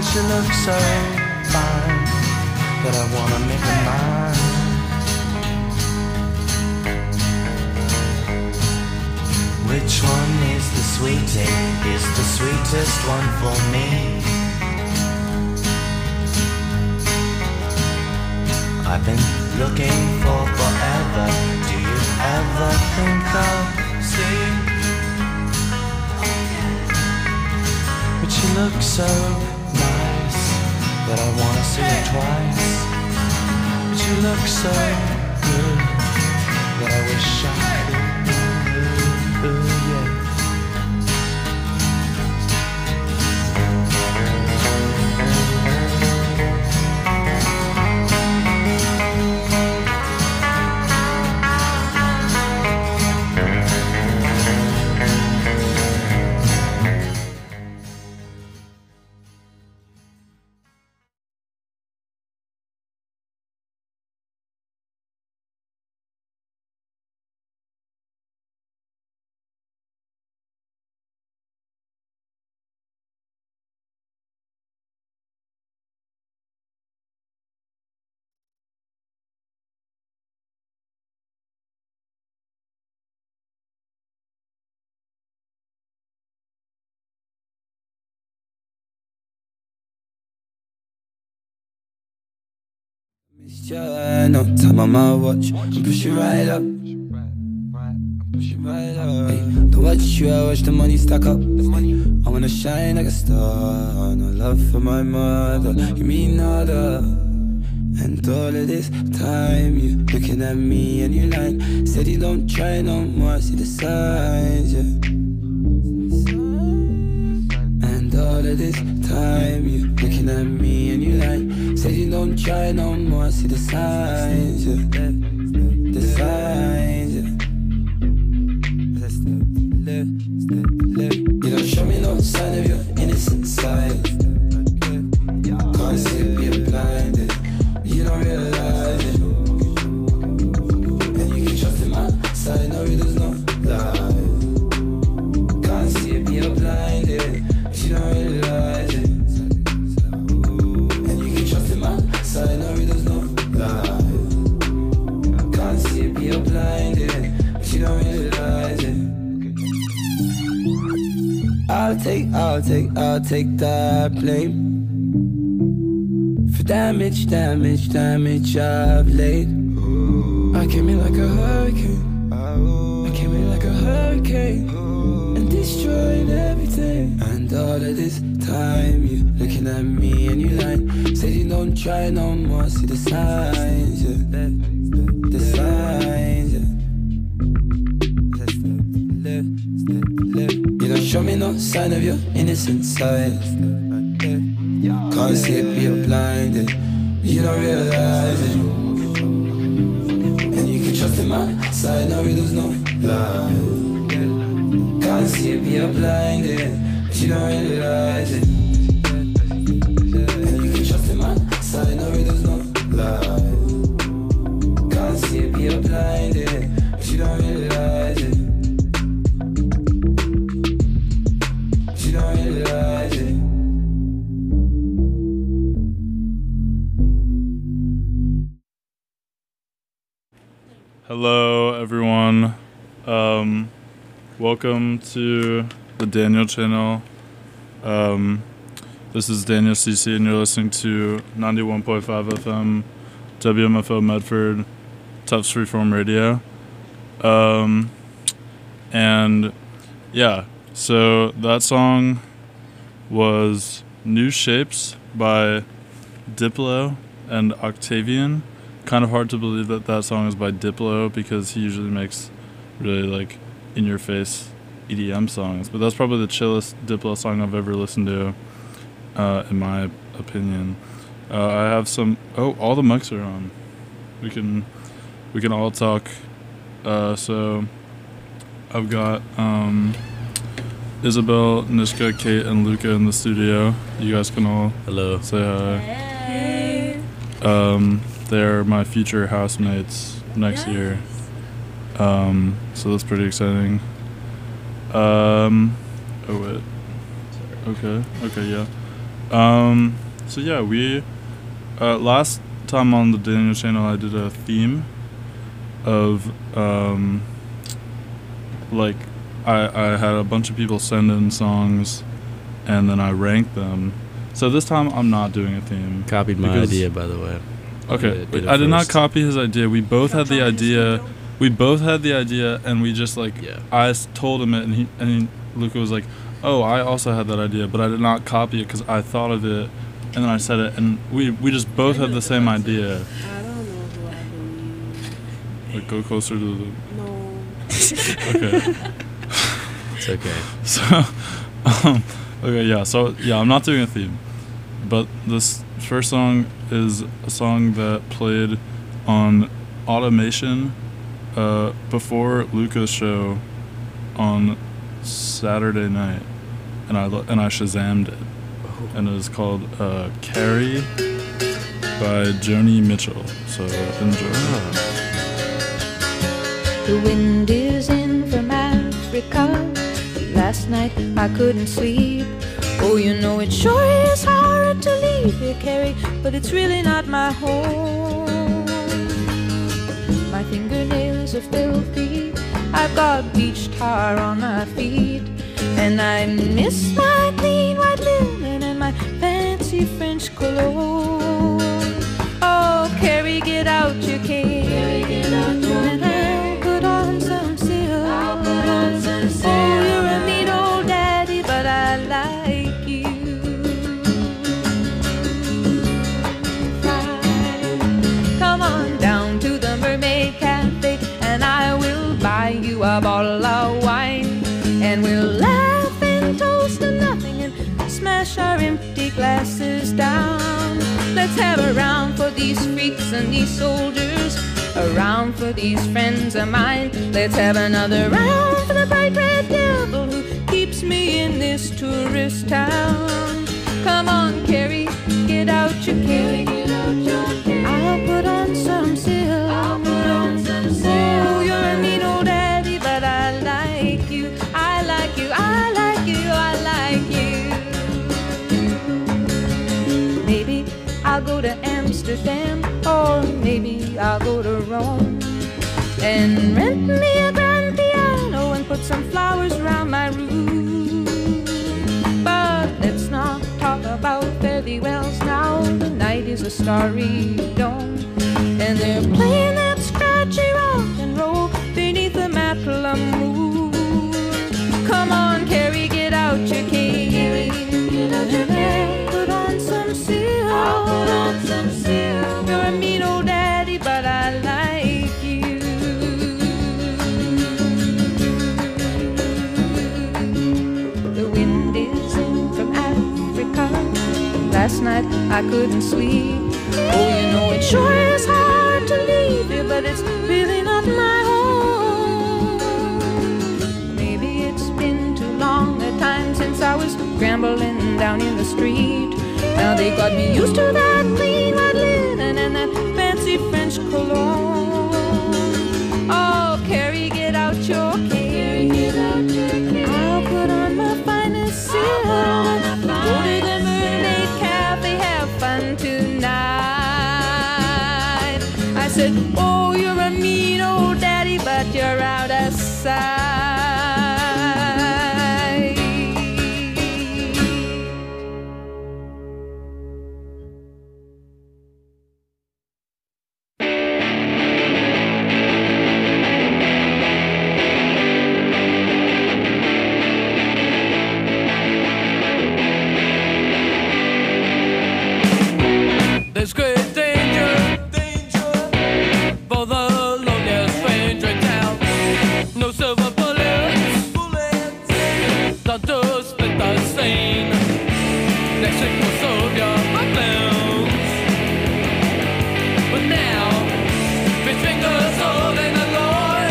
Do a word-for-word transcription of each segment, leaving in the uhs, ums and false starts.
But you look so fine that I wanna make her mine. Which one is the sweetest? Is the sweetest one for me? I've been looking for forever. Do you ever think I'll see? But you look so nice that I wanna see it twice. But you look so good that I wish I could. Ooh, yeah. Yeah, no time on my watch. I'm pushing right up. Hey, don't watch you, I watch the money stack up. I wanna shine like a star. No love for my mother, you mean nada. And all of this time, you looking at me and you lying. Said you don't try no more, see the signs, yeah. And all of this time, you looking at me and you lying. Said you don't try no more, see the signs, yeah. The signs, yeah. You don't show me no sign of your innocent side. Can't see it, you're blinded. You don't realize it. And you can trust in my side, no, there's no lie. Can't see it, you're blinded. You don't realize it. And you can trust in my side, no, there's no lie. Can't see it, you're blinded. You don't realize it. I'll take, I'll take, I'll take that blame for damage, damage, damage I've laid. I came in like a hurricane. I came in like a hurricane and destroyed everything. And all of this time, you looking at me and you lying. Said you don't try no more, see the signs, yeah. The signs, yeah. You don't show me no sign of your innocent side. Can't see it, you're blinded. You don't realize it. And you can trust in my side, no, there's no lie. Can't see it, you're blinded. You don't realize it. And you can trust in my side, no, there's no lie. Can't see it, you're blinded. You don't realize it. You don't realize it. Hello, everyone. Um, welcome to the Daniel channel. Um, this is Daniel C C, and you're listening to ninety-one point five F M, W M F O Medford, Tufts Freeform Radio. Um, and yeah, so that song was New Shapes by Diplo and Octavian. Kind of hard to believe that that song is by Diplo because he usually makes really like in-your-face E D M songs, but that's probably the chillest Diplo song I've ever listened to, uh, in my opinion. Uh, I have some. Oh, all the mics are on. We can we can all talk. Uh, so I've got um, Isabel, Nishka, Kate, and Luca in the studio. You guys can all hello say hi. Hey. Um, they're my future housemates next Yes. year. Um, so that's pretty exciting. Um, oh wait. Okay, okay, yeah. Um, so yeah, we uh, last time on the Daniel channel, I did a theme of um, like I I had a bunch of people send in songs, and then I ranked them. So this time I'm not doing a theme. Copied my idea, by the way. Okay, Did it- did it I did not first. copy his idea. We both had the idea. We both had the idea, and we just like Yeah. I s- told him it, and he and he, Luca was like, "Oh, I also had that idea, but I did not copy it because I thought of it, and then I said it, and we we just both had the same idea." I don't know who I believe. Like, go closer to the. No. Okay. It's okay. So, um, okay, yeah. So yeah, I'm not doing a theme, but this first song is a song that played on Automation uh, before Luca's show on Saturday night, and I lo- and I Shazammed it, and it is called uh, "Carrie" by Joni Mitchell. So enjoy. The wind is in from Africa. Last night I couldn't sleep. Oh, you know it sure is hard to leave here, Carrie, but it's really not my home. My fingernails are filthy. I've got beach tar on my feet, and I miss my clean white linen and my fancy French cologne. Oh, Carrie, get out your cane. Carrie, get out your cane. I'll put on some silk. I'll put on some silk. Oh, you're a mean old daddy, but I like you. Fine. Come on down to the Mermaid Cafe, and I will buy you a bottle of wine, and we'll laugh and toast to nothing and smash our empty glasses down. Let's have a round for these freaks and these soldiers, a round for these friends of mine. Let's have another round for the bright red devil who keeps me in this tourist town. Come on, Carrie, get out your cane. I'll put on some silk. I'll put on some silk. Oh, you're a mean old daddy, but I like you. I like you. I like you. I like you. Maybe I'll go to Amsterdam, or maybe I'll go to Rome and rent me a grand piano and put some flowers around my room. But let's not talk about fare thee wells now. The night is a starry dome, and they're playing that scratchy rock and roll beneath the Matla moon. Come on, Carrie, get out your cane. Get out your cane. Put on some silk. I'll put on some silk. You're a mean old daddy, but I like you. The wind is in from Africa. Last night I couldn't sleep. Oh, you know it sure is hard to leave here, but it's really not my home. Maybe it's been too long a time since I was scrambling down in the street. Now they got me used to that clean white linen and that fancy French cologne. Oh, Carrie, get out your cane. I'll put on my finest silk. Go to the Mermaid Cafe, have fun tonight. I said, oh, you're a mean old daddy, but you're out of sight. There's great danger, danger for the loneliest stranger in town. No silver bullets, bullets, not to split the scene. Next week will serve your buttons. But now, his fingers holding the Lord.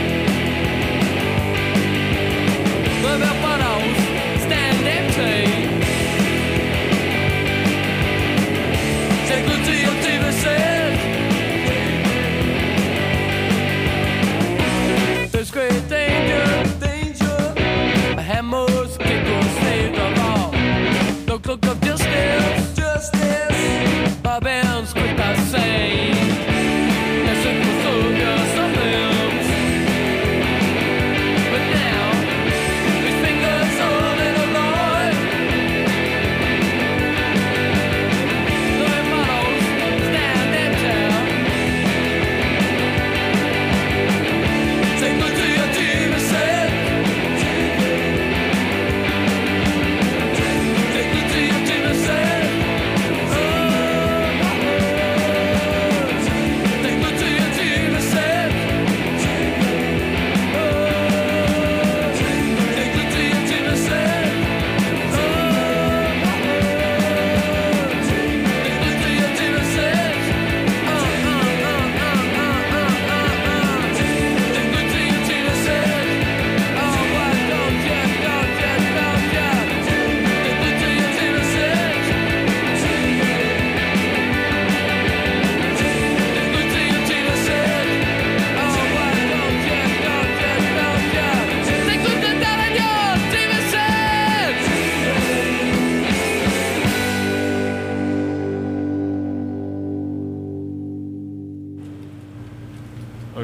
The bottles stand empty. Say good to your T V set. There's great danger, danger. A hammer's kick will save the law. No cloak of justice.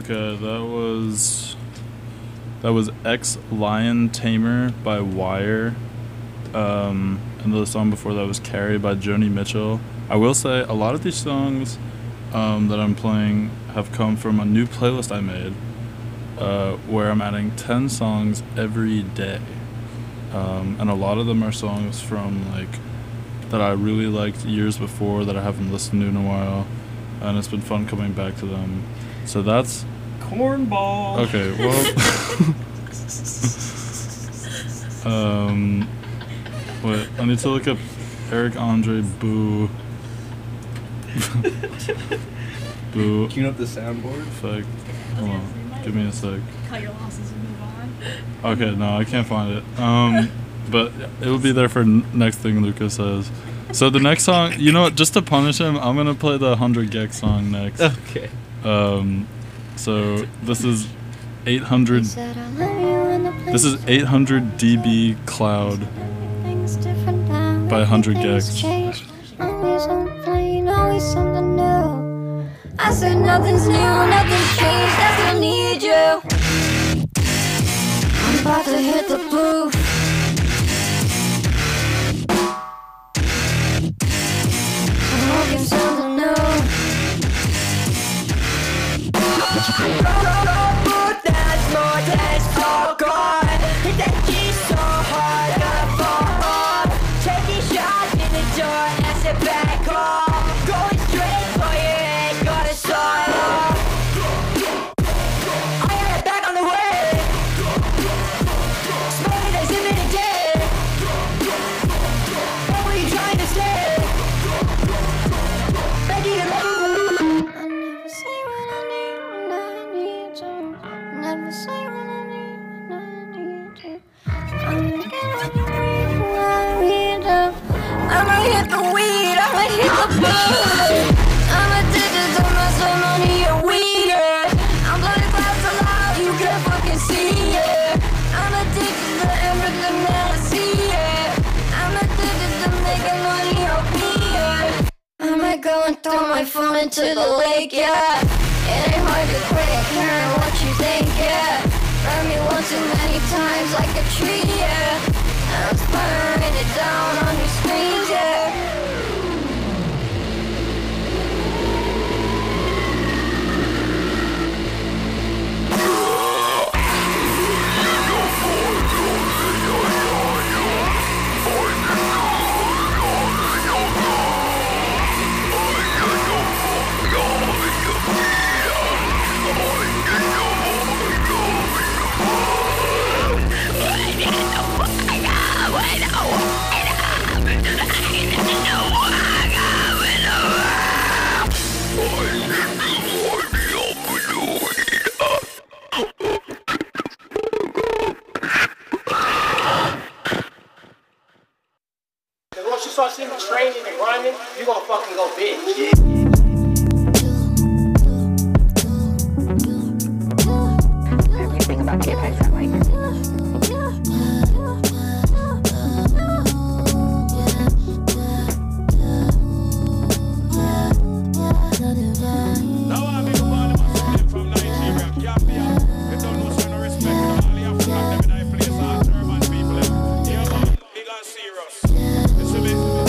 Okay, that was that was Ex Lion Tamer by Wire. Um, and the song before that was Carrie by Joni Mitchell. I will say a lot of these songs um, that I'm playing have come from a new playlist I made uh, where I'm adding ten songs every day. Um, and a lot of them are songs from like that I really liked years before that I haven't listened to in a while. And it's been fun coming back to them. So that's... Cornball! Okay, well... um... Wait, I need to look up Eric Andre Boo. Boo. Tune up the soundboard. Effect. Hold on. Give me a sec. Cut your losses and move on. Okay, no, I can't find it. Um, but it'll be there for n- next thing Lucas says. So the next song, you know what? Just to punish him, I'm gonna play the one hundred Gex song next. Okay. Um, so this is eight hundred. This is eight hundred D B Cloud by one hundred Gex. Always on the plane, always something new. I said nothing's new, nothing's changed, I still need you. I'm about to hit the proof. I'm looking something new. Put that more, that's all gone. Hit that G so hard, gotta fall off. Taking shots in the door, that's it back off. Going straight for your head, gotta start off. I got it back on the way. Smoking that zip in the day. Where were you trying to stay? Begging you, begging you. I never say what I need when I need to. Never say what I need when I need to. I'm gonna get on the weed when I read up. I'ma hit the weed, I'ma hit the bud. I'm addicted to my some money and weed, yeah. I'm bloody glass alive, you can't fucking see, yeah. I'm addicted to everything that I see, yeah. I'm addicted to making money off me, yeah. I might go and throw my phone into the lake, yeah. It ain't hard to quit, caring what you think, yeah. Burn me one too many times like a tree, yeah. I was burning it down on your screens, yeah. Once you start seeing me training and grinding, you gonna fucking go big. Everything about the Apex I like. Now I'm in the bottom of from Nigeria, Gambia. You don't know so no respect to all the African them in I place all German people. Yeah man, big and serious. You see me?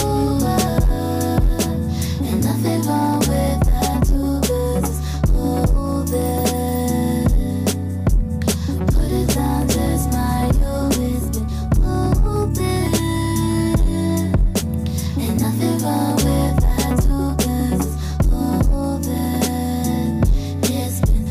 And nothing wrong with that too, 'cause it's moving. Put it down, just my you, it's been moving. And nothing wrong with that too, 'cause it's moving. It's been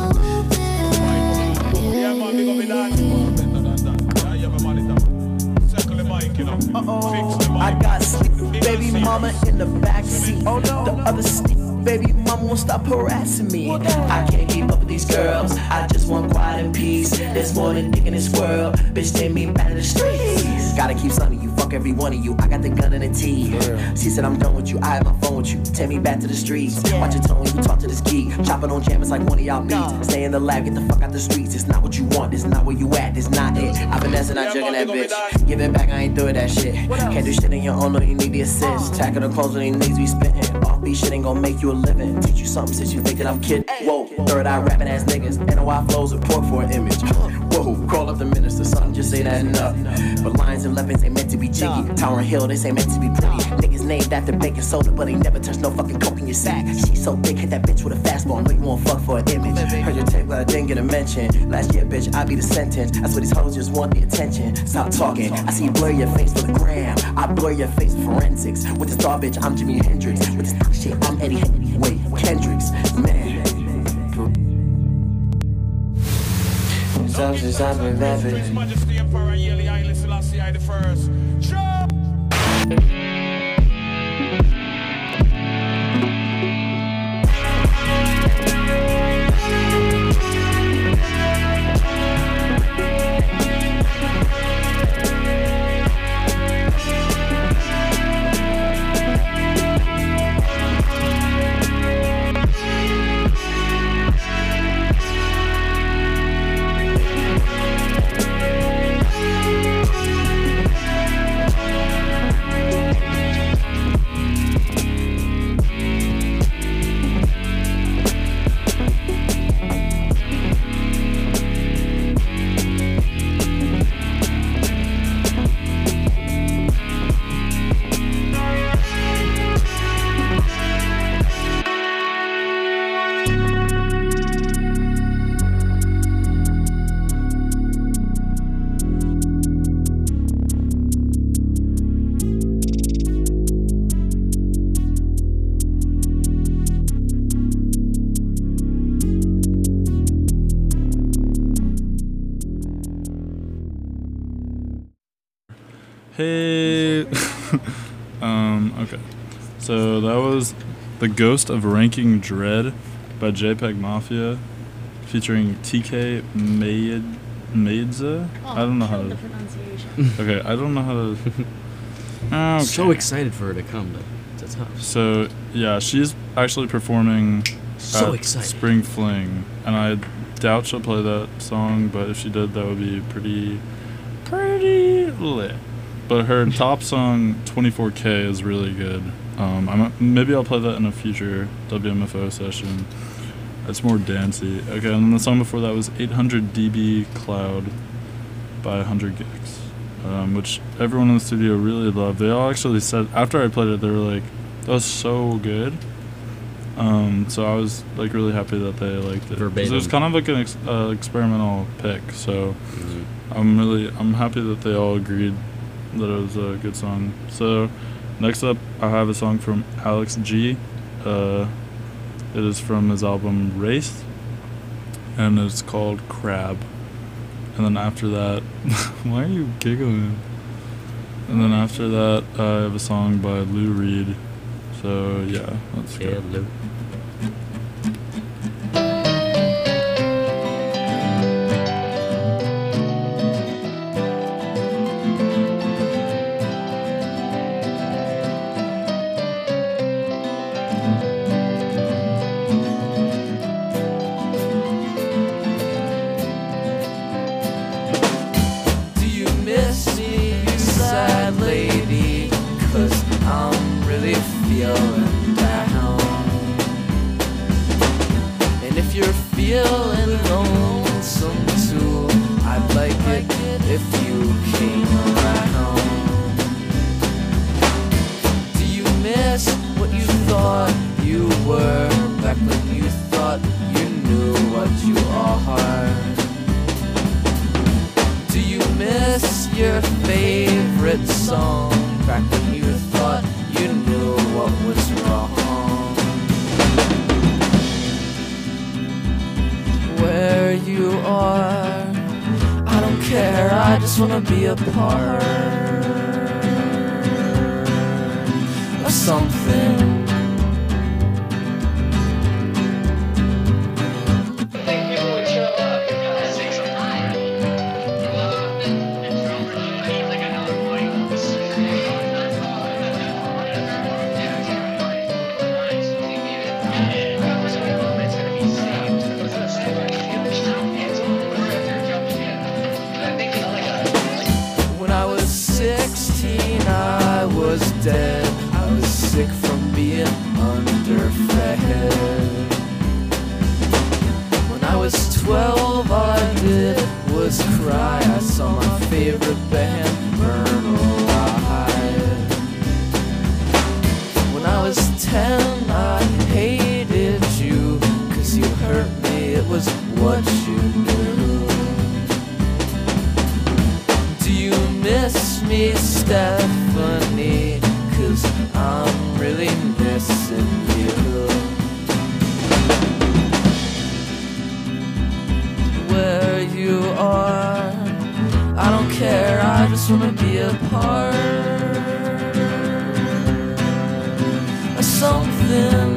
moving. Yeah man, big up in that. Yeah, yeah, my man, it's circle the mic, you know. Uh-oh, I got sleep, baby mama in the backseat. Oh no, the other sleep, baby mama won't stop harassing me. I can't keep up with these girls, I just want quiet and peace. There's more than dick in this world, bitch, take me back to the streets. Gotta keep something you fuck every one of you. I got the gun and the T. She said I'm done with you, I have my phone with you. Take me back to the streets. Watch your tone when you talk to this geek. Chopping on jammers like one of y'all beats. Stay in the lab, get the fuck out the streets. It's not what you want, it's not where you at, it's not it. I finesse not jugging that bitch. Give it back, I ain't doing that shit. Can't do shit in your own, no, you need the assist. Tackle the clothes when they knees be spitting. Offbeat shit ain't gonna make you a living. Teach you something since you think that I'm kidding. Whoa, third eye rapping ass niggas. N O I flows report for an image. Whoa, call up the minister, something just say that enough. But lions and elephants ain't meant to be jiggy. Tower and Hill, this ain't meant to be pretty. Niggas named after baking soda, but they never touch no fucking coke in your sack. She so thick, hit that bitch with a fastball. Know you won't fuck for an image. Heard your tape, but I didn't get a mention. Last year, bitch, I be the sentence. That's what these hoes just want the attention. Stop talking, I see you blur your face for the gram. I blur your face for forensics. With this star bitch, I'm Jimi Hendrix. With this shit, I'm Eddie. Wait, Kendricks, man. Something's happening, baby. His Majesty Emperor Haile Haile Selassie I the First. Sure. Hey. um, okay. So that was The Ghost of Ranking Dread by JPEG Mafia featuring T K Maid Maidza. Oh, I don't know how to the pronunciation. Okay, I don't know how to okay. So excited for her to come though. That's tough. So yeah, she's actually performing So at excited. Spring Fling, and I doubt she'll play that song, but if she did, that would be pretty pretty lit. But her top song, twenty-four K, is really good. Um, I'm, maybe I'll play that in a future W M F O session. It's more dancey. Okay, and then the song before that was eight hundred D B Cloud by one hundred Gigs, um, which everyone in the studio really loved. They all actually said, after I played it, they were like, that was so good. Um, so I was like really happy that they liked it. 'Cause it was kind of like an ex- uh, experimental pick, so Mhm. I'm really, I'm happy that they all agreed that it was a good song. So next up, I have a song from Alex G. Uh, it is from his album Race, and it's called Crab. And then after that, why are you giggling? And then after that, I have a song by Lou Reed. So yeah, let's Yeah, go. Lou. Do you miss me, you sad lady? 'Cause I'm really feeling down. And if you're feeling lonesome too, I'd like it if you came around. Do you miss what you thought you were back when you thought you knew what you are? Do you miss your favorite song back when you thought you knew what was wrong? Where you are, I don't care, I just wanna be a part of something. was dead. I was sick from being underfed. When I was twelve, all I did was cry. I saw my favorite band burn alive. When I was ten, I hated you, 'cause you hurt me, it was what you knew. Do you miss me, Stephanie? 'Cause I'm really missing you. Where you are, I don't care, I just wanna be a part of something.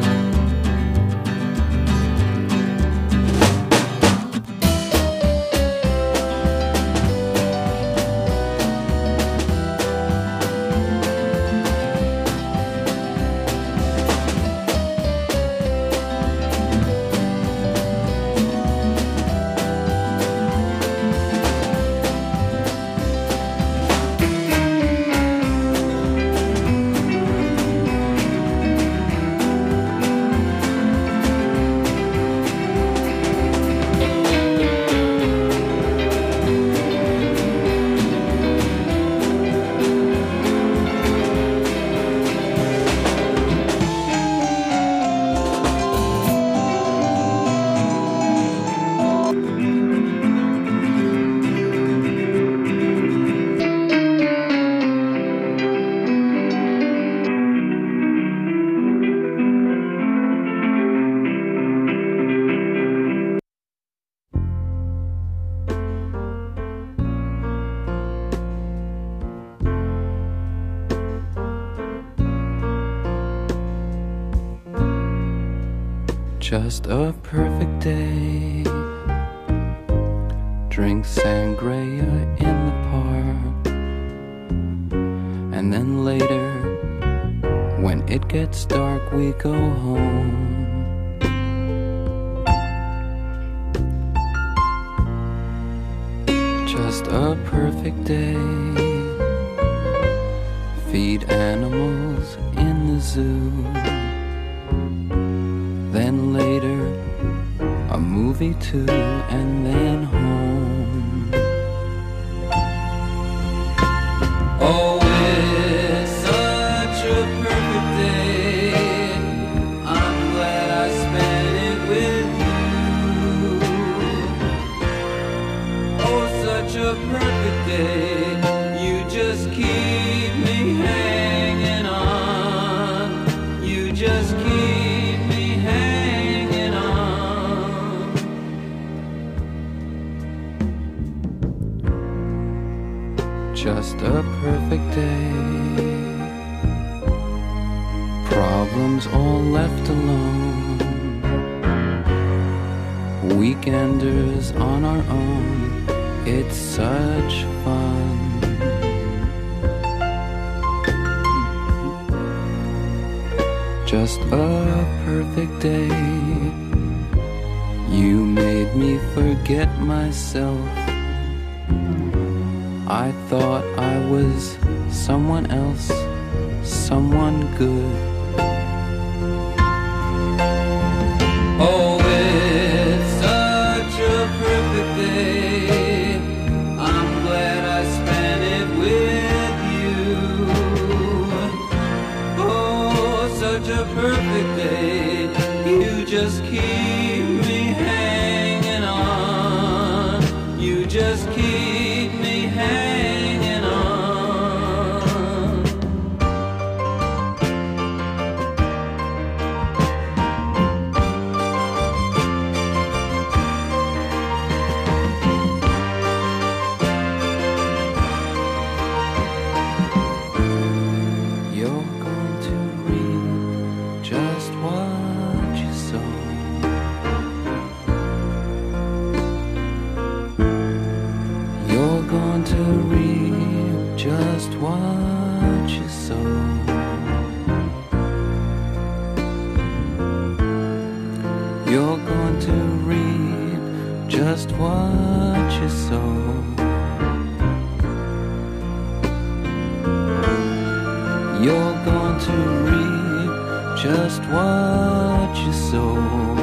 Just a perfect day. Drink sangria in the park. And then later, when it gets dark, we go home. Just a perfect day. Feed animals in the zoo. Then later, a movie too, and then home. Oh, it's such a perfect day. I'm glad I spent it with you. Oh, such a perfect day. You just keep me hanging on. You just keep me hanging on. Just a perfect day. Problems all left alone. Weekenders on our own. It's such fun. Just a perfect day. You made me forget myself. I thought I was someone else, someone good. Oh, it's such a perfect day. I'm glad I spent it with you. Oh, such a perfect day. You just keep me hanging on. You just keep me hanging on. You're going to reap just what you sow. You're going to reap just what you sow. You're going to reap just what you sow. you're going to reap just what you sow.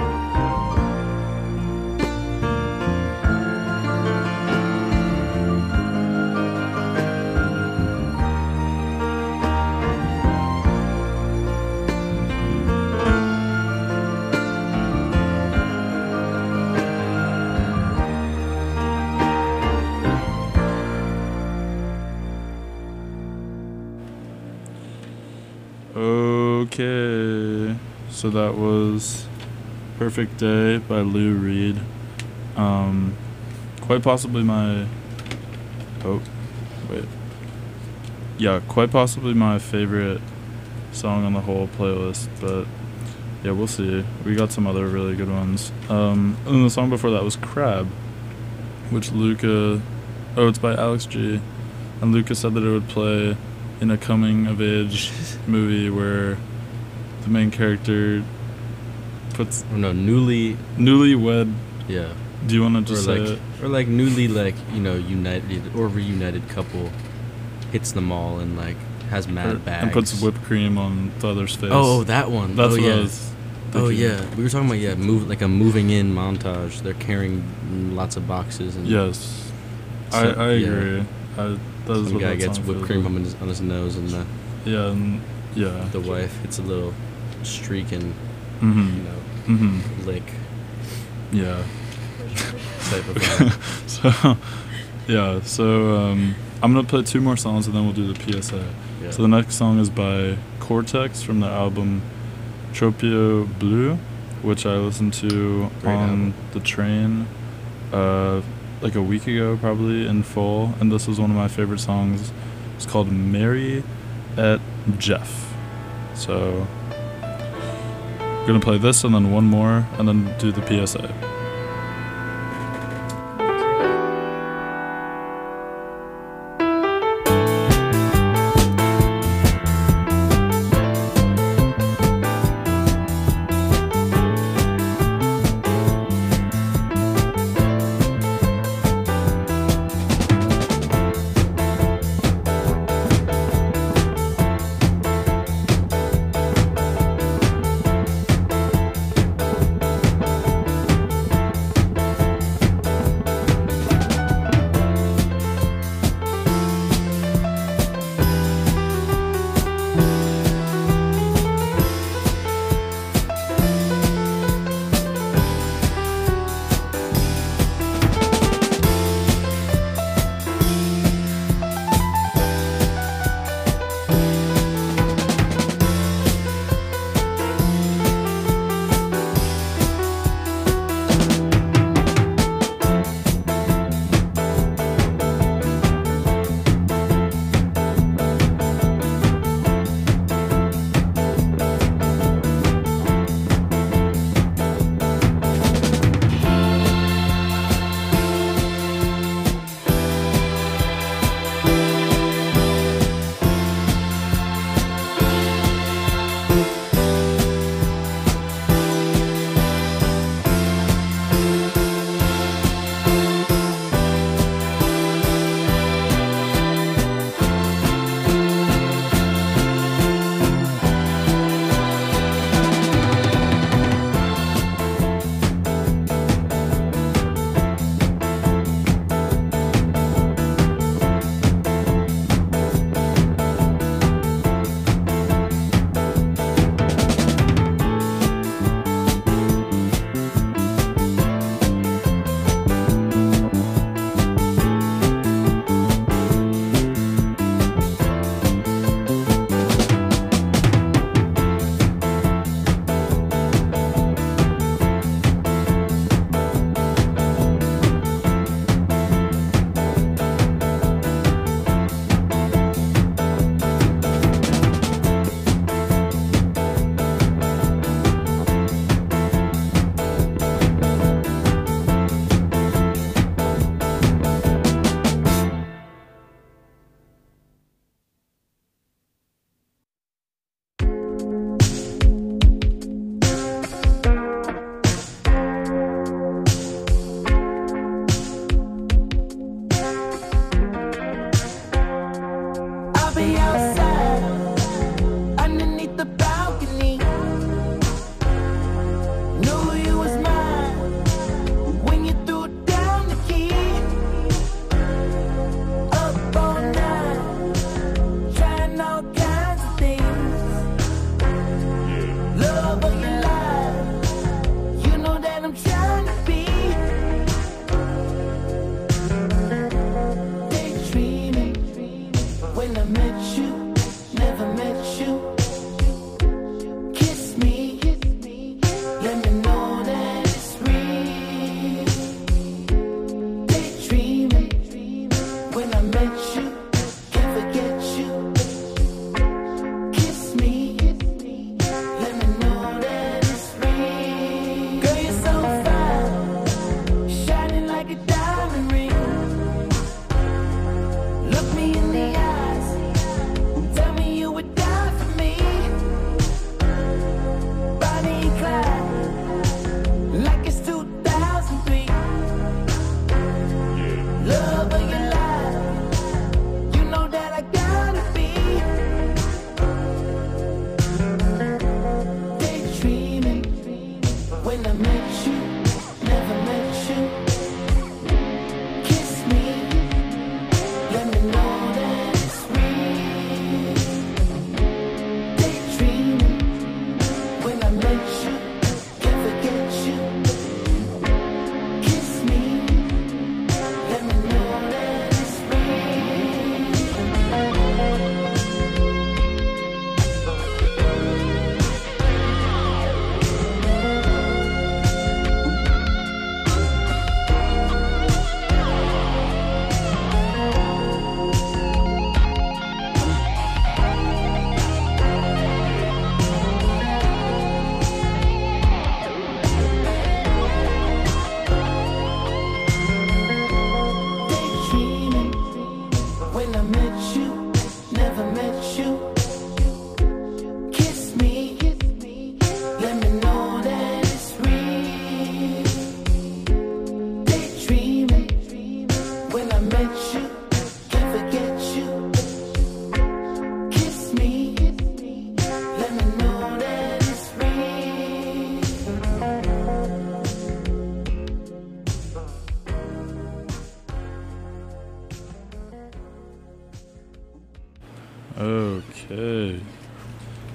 Okay, so that was Perfect Day by Lou Reed. Um, quite possibly my, oh, wait. Yeah, quite possibly my favorite song on the whole playlist, but yeah, we'll see. We got some other really good ones. Um, and the song before that was Crab, which Luca, oh, it's by Alex G. And Luca said that it would play in a coming-of-age movie where the main character puts... Oh, no, newly... Newlywed. Yeah. Do you want to just or say like, it? Or like newly, like, you know, united or reunited couple hits the mall and, like, has mad Or- bags. And puts whipped cream on the other's face. Oh, that one. That's oh, what yeah. I was Oh, thinking. yeah. We were talking about, yeah, move like a moving in montage. They're carrying lots of boxes. And Yes. So- I, I yeah. agree. I, that is Some what guy that gets song whipped feels cream like. on his, on his nose, and the Yeah, and yeah. the wife hits a little streak and Mhm. you know Mhm. lick Yeah. type of vibe. So, yeah. So um, I'm gonna play two more songs and then we'll do the P S A. Yeah. So the next song is by Cortex from the album Tropio Bleu, which I listened to Great on album. the train, uh, like a week ago probably in full, and this was one of my favorite songs. It's called Mary et Jeff. So we're gonna play this and then one more and then do the P S A.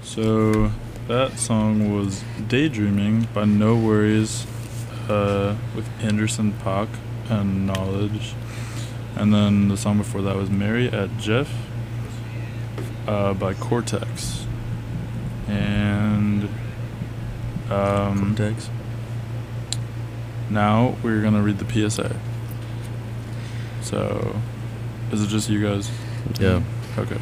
So that song was Daydreaming by No Worries uh, with Anderson .Paak and Knowledge. And then the song before that was Mary at Jeff uh, by Cortex. And um, Cortex. Now we're going to read the P S A. So, is it just you guys? Yeah. Okay.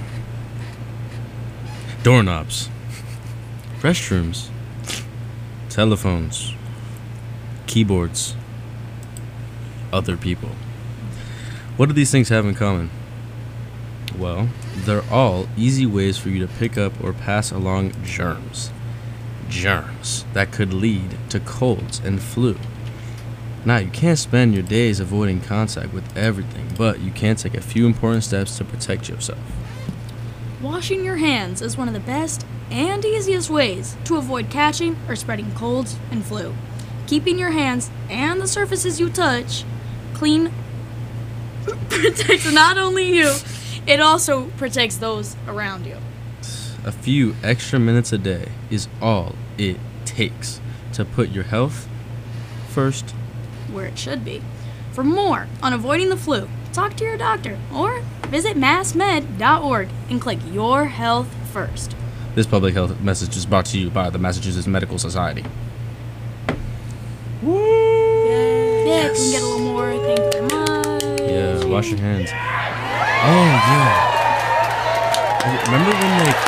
Doorknobs. Restrooms. Telephones. Keyboards. Other people. What do these things have in common? Well, they're all easy ways for you to pick up or pass along germs. Germs that could lead to colds and flu. Now, you can't spend your days avoiding contact with everything, but you can take a few important steps to protect yourself. Washing your hands is one of the best and easiest ways to avoid catching or spreading colds and flu. Keeping your hands and the surfaces you touch clean protects not only you, it also protects those around you. A few extra minutes a day is all it takes to put your health first, Where it should be. For more on avoiding the flu, talk to your doctor or visit mass med dot org and click Your Health First. This public health message is brought to you by the Massachusetts Medical Society. Yeah, Yes. can we get a little more? Thank you very much. Yeah, wash your hands. Oh, yeah. Remember when, like,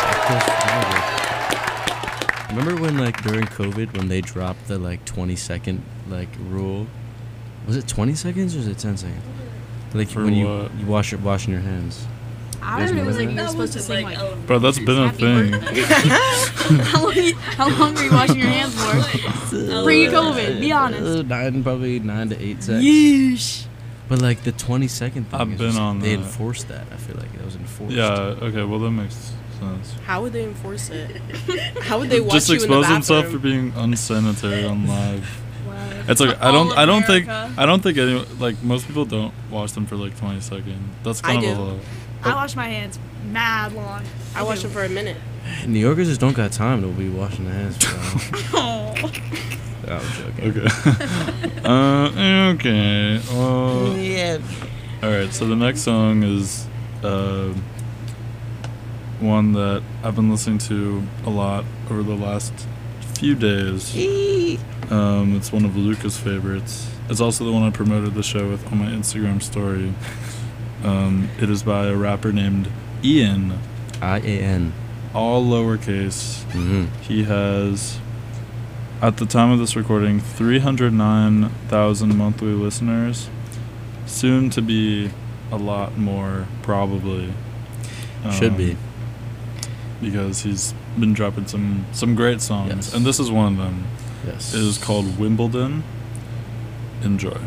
oh, of course, remember when, like, during COVID, when they dropped the, like, twenty second, like, rule? Was it twenty seconds or was it ten seconds? Like, For when you, what? you wash it, washing your hands. I You guys heard it was like remember you're that? supposed to sing like. Bro, that's been a thing. how, long you, how long were you washing your hands for? Pre-COVID, be honest. Uh, Nine, probably nine to eight seconds. Yeesh. But, like, the twenty second thing. I've is been just- on They that. enforced that. I feel like it was enforced. Yeah, okay, well, that makes sense. How would they enforce it? How would they watch Just you in the expose bathroom? himself for being unsanitary on live. Wow. It's like I All don't of I don't think America. I don't think any like most people don't wash them for like twenty seconds. That's I kind of do. a lot. I wash my hands mad long. I watched them for a minute. New Yorkers just don't got time to be washing their hands for that. Oh. I was joking. Okay. uh, okay. Well, Yeah. all right. So the next song is uh, one that I've been listening to a lot over the last few days. Um, it's one of Luca's favorites. It's also the one I promoted the show with on my Instagram story. Um, it is by a rapper named Ian. I A N. All lowercase. Mm-hmm. He has, at the time of this recording, three hundred nine thousand monthly listeners. Soon to be a lot more, probably. Should be. Um, Because he's been dropping some, some great songs. Yes. And this is one of them. Yes. It is called Wimbledon. Enjoy.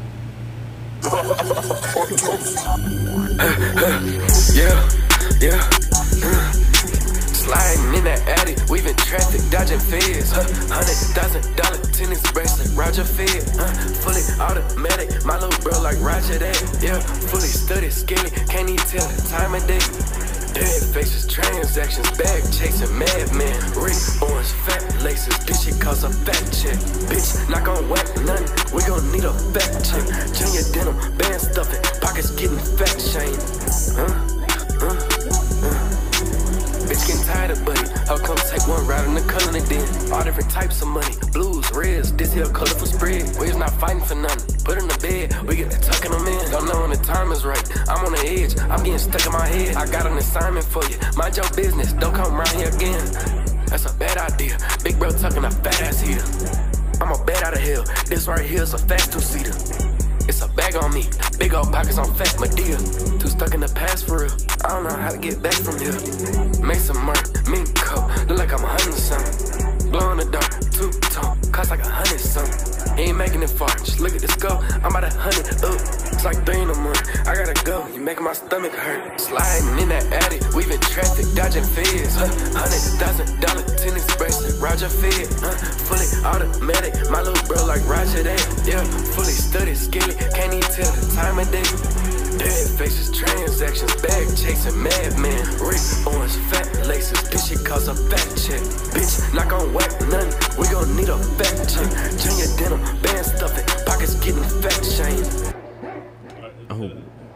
Yeah, yeah. uh. Sliding in that addy, weaving traffic, dodging feds. Huh. Hundred thousand dollar tennis bracelet, Roger Fed. Uh. Fully automatic, my little bro like Roger that. Yeah, fully studied, skinny, can't even tell the time of day. Dead faces, transactions, bag chasing madmen. Rick Owens, fat laces, this shit cause a fat check. Bitch, not gon' whack nothing, we gon' need a fact check. Junior denim, band stuffing, pockets getting fat shame. Huh? Huh? Huh? Bitch getting tired of buddy. How come take one ride in the color and then all different types of money. Blues, reds, this here colorful spread. Waves not fighting for nothing. Put in the bed, we get to tucking them in. Don't know when the time is right. I'm on the edge, I'm getting stuck in my head. I got an assignment for you. Mind your business, don't come around here again. That's a bad idea. Big bro tucking a fat ass here. I'm a bed out of hell. This right here is a fast two-seater. It's a bag on me, big old pockets on fat Medea. Too stuck in the past for real. I don't know how to get back from here. Make some murk, mink coat, look like I'm a hundred something. Glow in the dark, two tone, cost like a hundred something. He ain't making it far, just look at this go. I'm about a hundred up, it's like three in the morning. I gotta go, you making my stomach hurt. Sliding in that addy, weaving traffic, dodging feds. Huh. Hundred thousand dollar tennis bracelet, Roger Fed. Huh. Fully automatic, my little bro like Roger that. Yeah, fully studied, skinny, can't even tell the time of day. Dead faces, transactions, bag chasing madmen. Rick Owens, fat laces, this shit cost a fact check. Bitch, not gon' whack nothing. We gon' need a fact check. Chain your denim, band stuffing, pockets getting fat chain. Oh.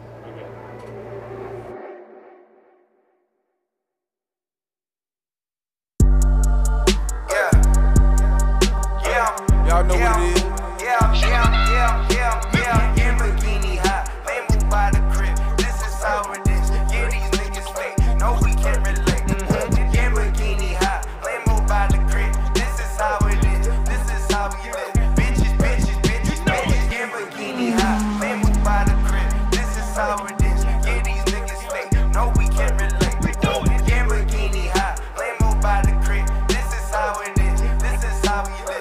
Y'all know what it is. Yeah, yeah, yeah, yeah, yeah. Lamborghini high, they move by the crib. This is how it is. Yeah, these niggas fake. No, we can't relate. Lamborghini high, they move by the crib. This is how it is. This is how we live. Bitches, bitches, bitches, bitches. Lamborghini high, they move by the crib. This is how it is. Yeah, these niggas fake. No, we can't relate. Lamborghini high, they move by the crib. This is how it is. This is how we live.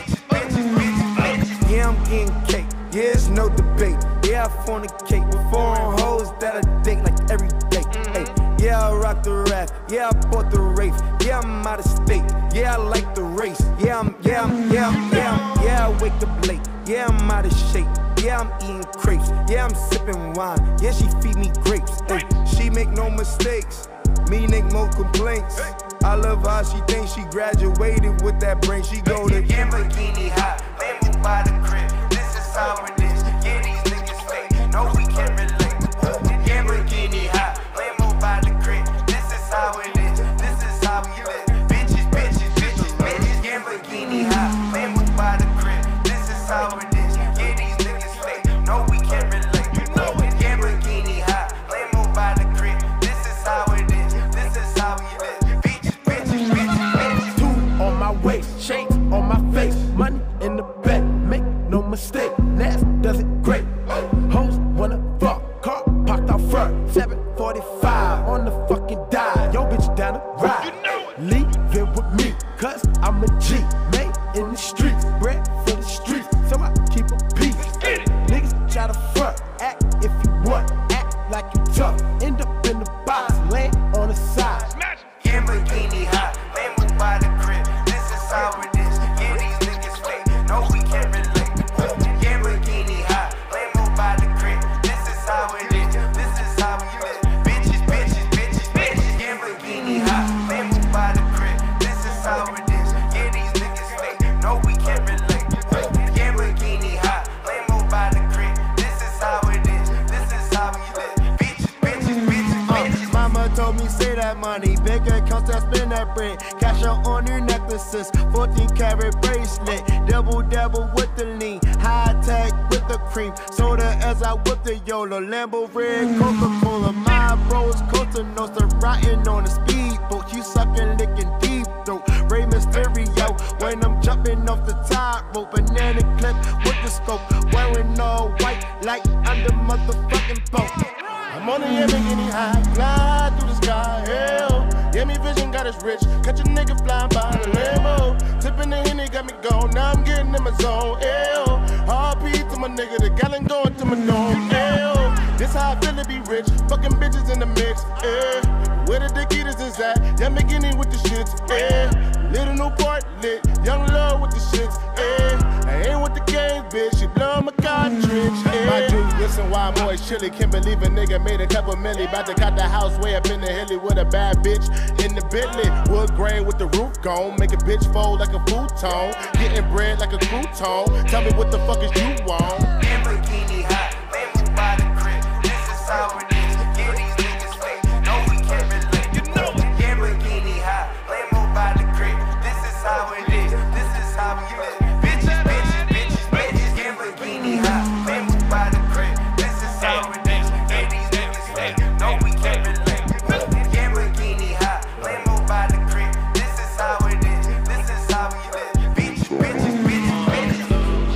Yeah, I'm getting cake. Yeah, it's no debate. Yeah, I fornicate with foreign hoes that I date like every day. Hey, yeah, I rock the raft. Yeah, I bought the Wraith. Yeah, I'm out of state. Yeah, I like the race. Yeah, I'm, yeah, I'm, yeah, I'm, yeah, I'm, yeah, I wake up late. Yeah, I'm out of shape. Yeah, I'm eating crepes. Yeah, I'm sipping wine. Yeah, she feed me grapes. Hey, she make no mistakes. Me make more complaints. I love how she thinks she graduated with that brain. She go to Lamborghini high, they move by the crib. This is how it is. Yeah, these niggas fake. No, we can't relate. Lamborghini high, they move by the crib. This is how it is. This is how we live. Bitches, bitches, bitches, bitches. Lamborghini high, they move by the crib. This is how it is. Yeah, these niggas fake. No, we can't relate. Lamborghini high, they move by the crib. This is how it is. This is how we live. on my waist, shades on my face, money in the bed, make no mistake, Nas does it great. Hoes wanna fuck, car parked out front, seven forty-five on the fucking dive. Yo bitch down the ride, leave it with me, cause I'm a G, made in the streets, bred for the streets, so I keep a peace. Niggas try to front, act if you want, act like you tough, end up in the box, lay on the side. Lamborghini high, they move by the crib. This is how it is. Yeah, these niggas fake. No, we can't relate. Lamborghini high, they move by the crib. This is how it is. This is how we live. Bitches, bitches, bitches, bitches. Lamborghini high, they move by the crib. This is how it is. Yeah, these niggas fake. No, we can't relate. Lamborghini high, they move by the crib. This is how it is. This is how we live. Bitches, bitches, bitches, bitches. Mama told me say that money, big accounts that spend that bread. Cash out on your necklaces, fourteen karat bracelet. Double double with the lean, high tech with the cream. Soda as I whip the YOLO, Lambo red, Coca-Cola. My bros, Costa Nostra, riding on a speedboat. You sucking, licking deep throat. Ray Mysterio, when I'm jumping off the top rope. Banana clip with the scope, wearing all white like I'm the motherfucking boat. I'm on the Lamborghini high, fly through the sky, hell. Yeah, me vision got us rich, catch a nigga flying by the Lambo. Tipping the Henny got me gone, now I'm getting in my zone, hell. R P to my nigga, the gallon going to my dome, hell. This how I feel to be rich, fucking bitches in the mix, yeah. Where the Dickies is at, Lamborghini with the shits, yeah. Little Newport lit, young love with the shits, yeah. I ain't with the game, bitch, you blow my cartridge, yeah. My dude, listen why I'm always chilly, can't believe a nigga made a couple milli. About to cut the house way up in the hilly with a bad bitch in the Bentley. Wood grain with the roof gone, make a bitch fold like a futon. Getting bread like a crouton, tell me what the fuck is you want? Lamborghini high, they move by the crib. This is how it is. Yeah, these niggas fake. No, we can't relate. You know it. Lamborghini high, they move by the crib. This is how it is. This is how we live. Bitches, bitches, bitches, bitches. Lamborghini high, they move by the crib. This is how it is. Yeah, these niggas fake. No, we can't relate. Lamborghini high, they move by the crib. This is how it is. This is how we live. Bitches, bitches, bitches, bitches.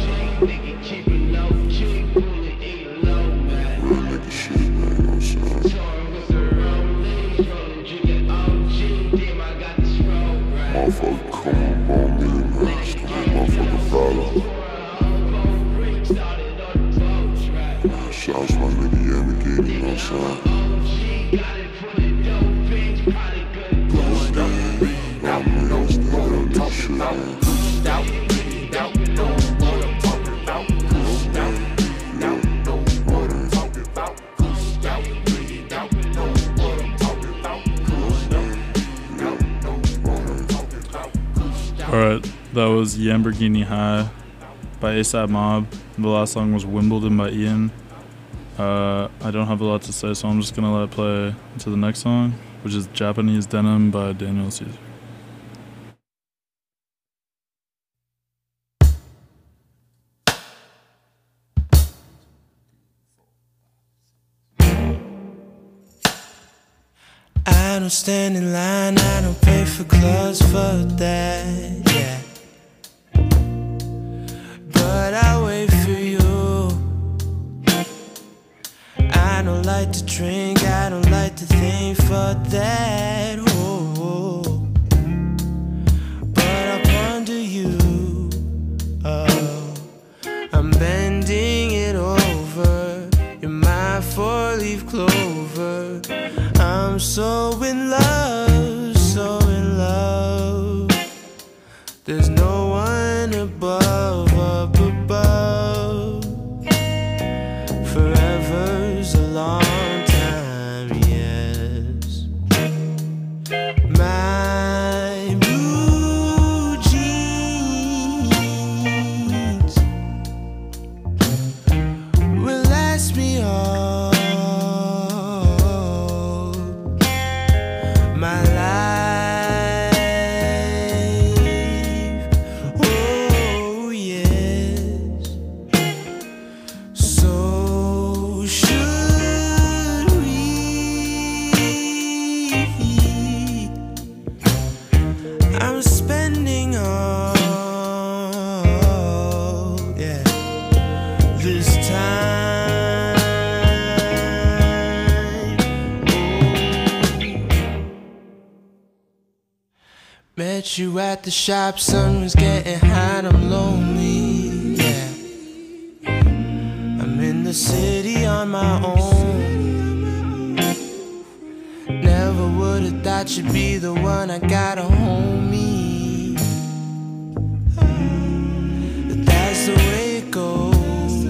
Nigga, keep it low, keep it eat low, man. Real nigga shit, man, I'm sorry. Torn with the rolling, rolling, drinking O G, damn, I got this roll, right? Motherfucker, come on, million dollars, motherfucker, follow. Shouts my nigga, yeah, me get it, you know what I'm saying? Push down, I'm real, stand up, shit, man. Push out, out, know what I'm talking about. Push out, out, know what I'm talking about. Push out, out, know what I'm talking about. Push out, out, know Alright, that was Lamborghini High by ASAP Mob. The last song was Wimbledon by Ian. Uh, I don't have a lot to say, so I'm just gonna let it play to the next song, which is Japanese Denim by Daniel Caesar. I don't stand in line, I don't pay for gloves for that, yeah. But I wait for you. I don't like to drink, I don't like to think for that, oh. But I ponder you, oh. I'm bending it over. You're my four-leaf clover. I'm so in love, so in love. There's no one above, up above. Forever's a long time, yes. My blue jeans will last me all my life, oh yes. So should we? I'm spending all, yeah, this time, oh. Met you at the shop, sun was getting hot, I'm lonely, yeah. I'm in the city on my own. Never would've thought you'd be the one, I got a homie. But that's the way it goes.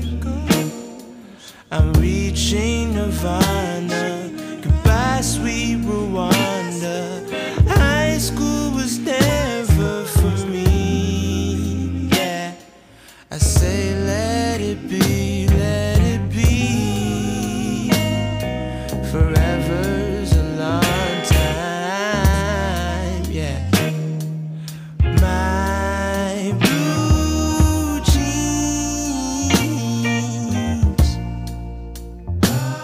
I'm reaching Nirvana. Goodbye, sweet Rwanda. High school was never for me, yeah. I say let it be, let it be. Forever's a long time, yeah. My blue jeans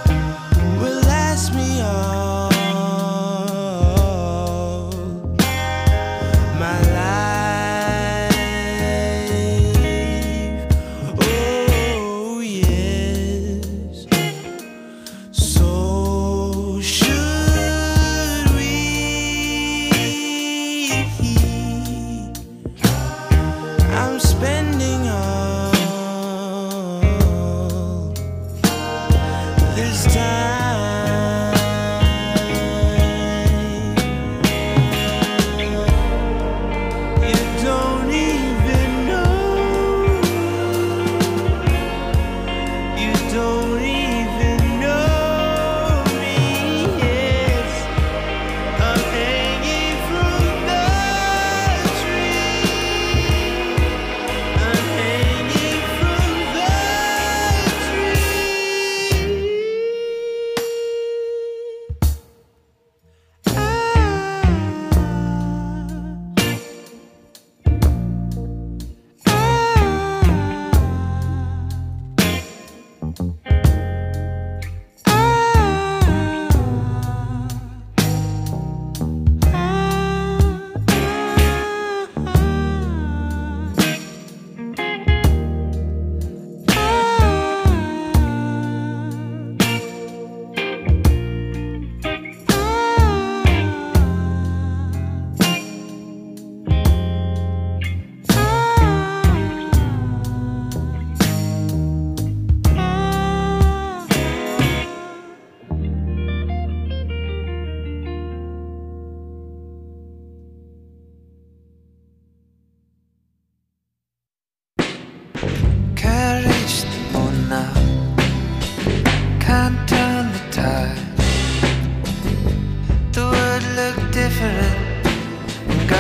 will last me all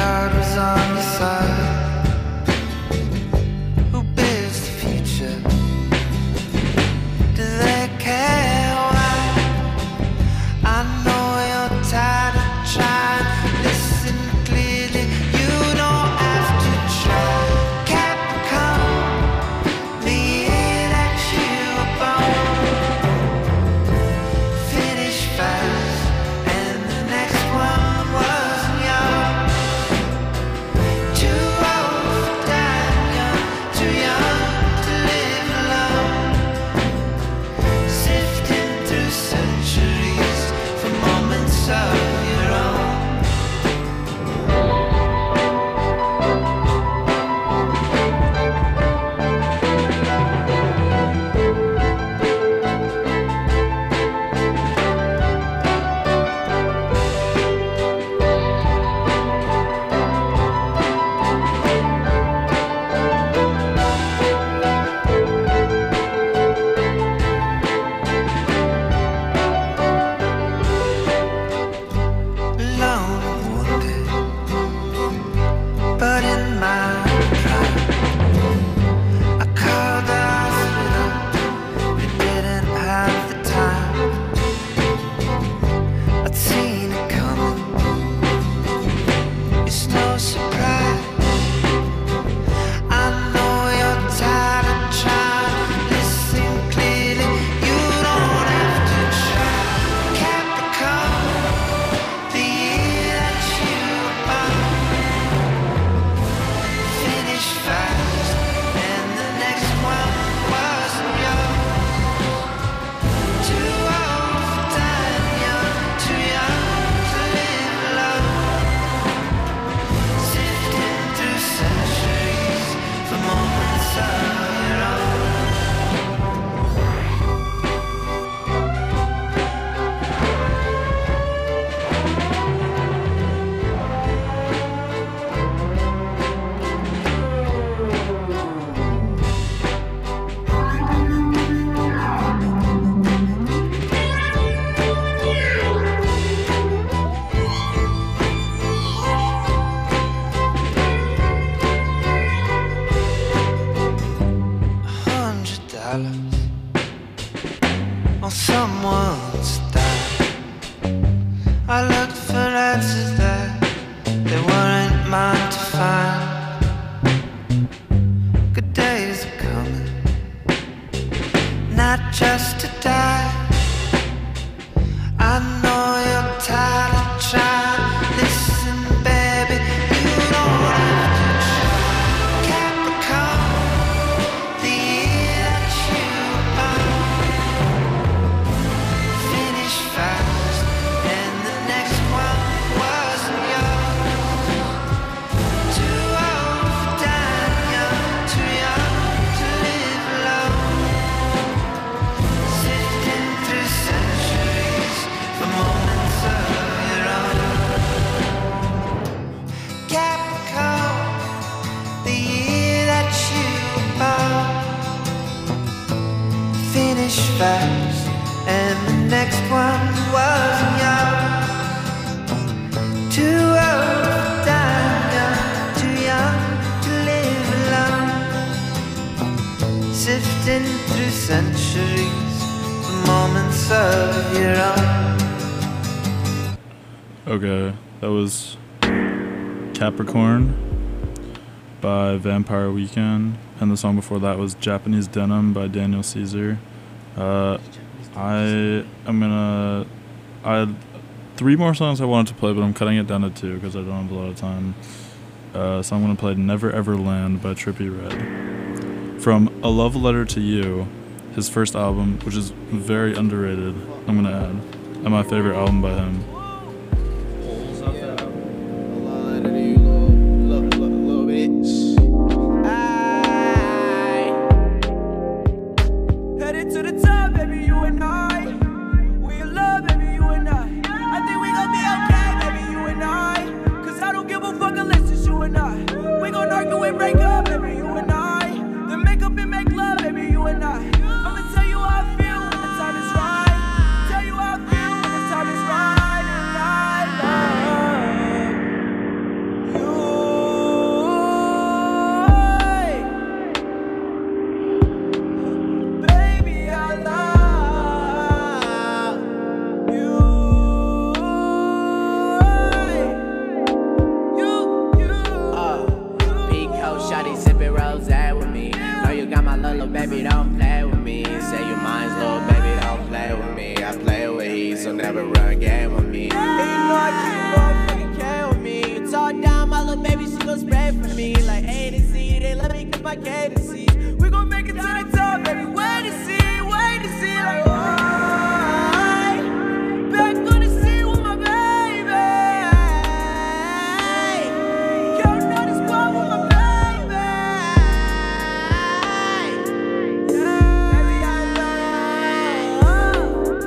God was on your side. Who builds the future? Do they care why? I know you're tired of trying. Listen clearly, you don't have to try. Capricorn, the year that you were born. Finish fast, and the next one wasn't yours. Too old for dying young, too young to live alone. Sifting through centuries for moments of your own. Alone and wounded, but in my pride, I called the hospital. We didn't have the time. I'd seen it coming. It's no surprise. I know you're tired of trying. Listen clearly, you don't have to try. Capricorn, the year that you were born. Finish fast, and the next one wasn't yours. Too old for dying young, too young to live alone. Sifting through centuries for moments of your own. Hundred dollars on someone's dime. I looked for answers that they weren't mine to find. Good days are coming, not just to die. I know you're tired of trying. Listen, baby, you don't have to try. Capricorn, the year that you were born. Finish fast, and the next one wasn't yours. Too old for dying young, too young to live alone. Sifting through centuries for moments of your own. Capricorn, the year that you were born. Finish fast, and the next one wasn't yours. Too old for dying young, too young to live alone. Sifting through centuries for moments of your own. Okay, that was Capricorn by Vampire Weekend, and the song before that was Japanese Denim by Daniel Caesar. Uh, I am gonna. I had three more songs I wanted to play, but I'm cutting it down to two because I don't have a lot of time. Uh, so I'm gonna play Never Ever Land by Trippie Redd. From A Love Letter to You, his first album, which is very underrated, I'm gonna add, and my favorite album by him. Headed to the top, baby, you and I. We in love, baby, you and I. I think we gon' be okay, baby, you and I. Cause I don't give a fuck unless it's you and I. We gon' argue and break up, baby, you and I. Then make up and make love, baby, you and I. I'ma tell you how I feel when the time is right. Tell you how I feel when the time is right. baby, don't play with me. Say your mind's low, baby, don't play with me. I play with heat, so never run a game with me. And you know I keep on fucking care with me. You talk down my little baby, she gon' spray for me. Like A to Z, they let me get my K to C. We gon' make it to the top, baby, wait to see, wait to see. Like, why? Back on the scene with my baby. Counting out this squad with my baby. Yeah, baby, I know.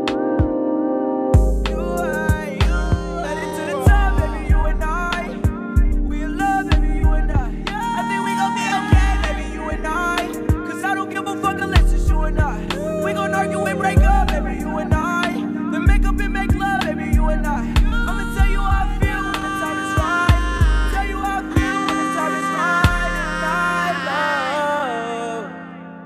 You are, you let it to the top, baby, you and I. We in love, baby, you and I. I think we gon' be okay, baby, you and I. Cause I don't give a fuck unless it's you and I. We gon' argue and break up, baby, you and I. Then make up and make love, baby, you and I. I'ma tell you how I feel when the time is right. Tell you how I feel when the time is right. And I love.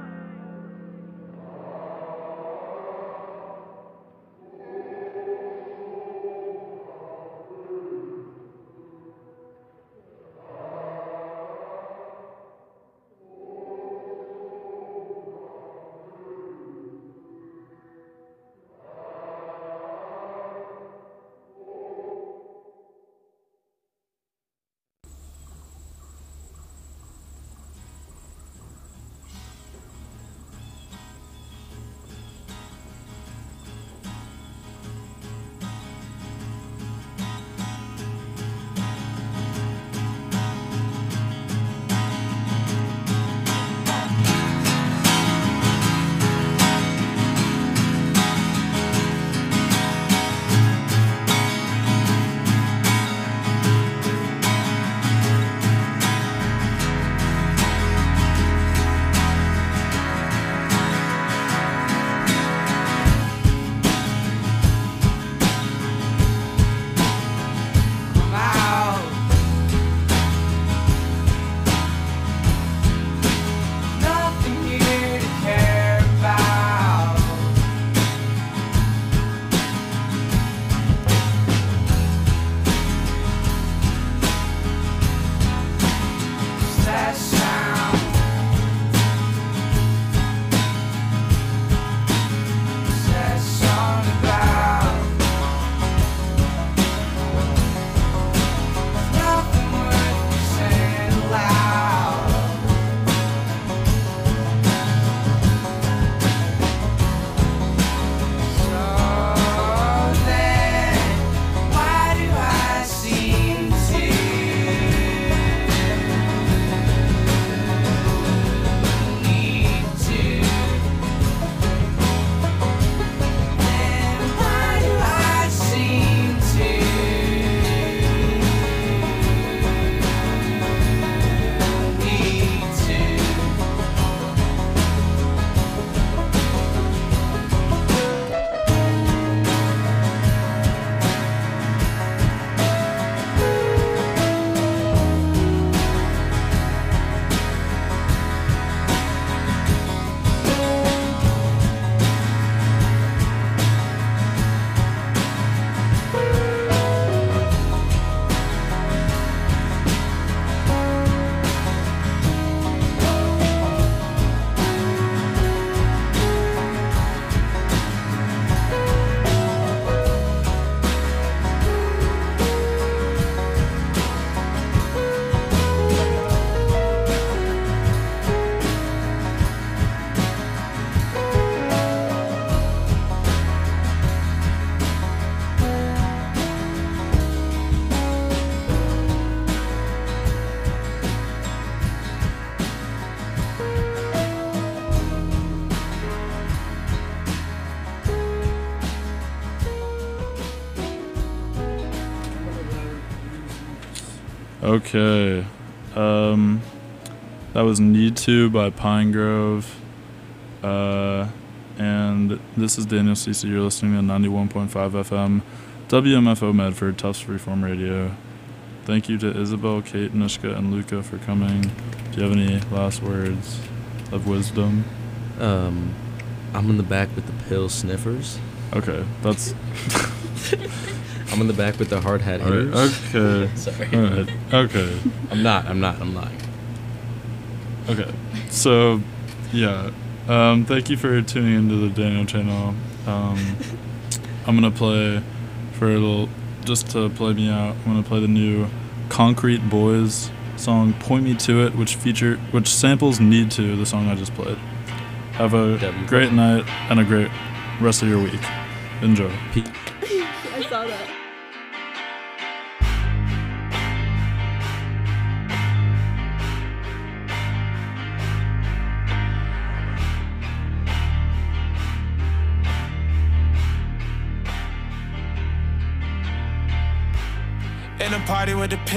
I'm out. Nothing here to care about. That sound. That song about. Nothing worth saying aloud. So then, why do I seem to need to? Then why do I seem to need to? Okay. Um, that was Need To by Pine Grove. Uh, and this is Daniel C C. You're listening to ninety-one point five F M, W M F O Medford, Tufts Freeform Radio. Thank you to Isabel, Kate, Nishka, and Luca for coming. Do you have any last words of wisdom? Um, I'm in the back with the pill sniffers. Okay, that's... I'm in the back with the hard hat All right, hitters. okay. Sorry. All right, okay. I'm not, I'm not, I'm lying. Okay, so Yeah. Um, thank you for tuning into the Daniel channel. Um, I'm gonna play for a little, just to play me out. I'm gonna play the new Concrete Boys song "Point Me to It," which feature, which samples "Need To," the song I just played. Have a w. great night and a great rest of your week. Enjoy. Pete. I saw that. In a party with the pimp.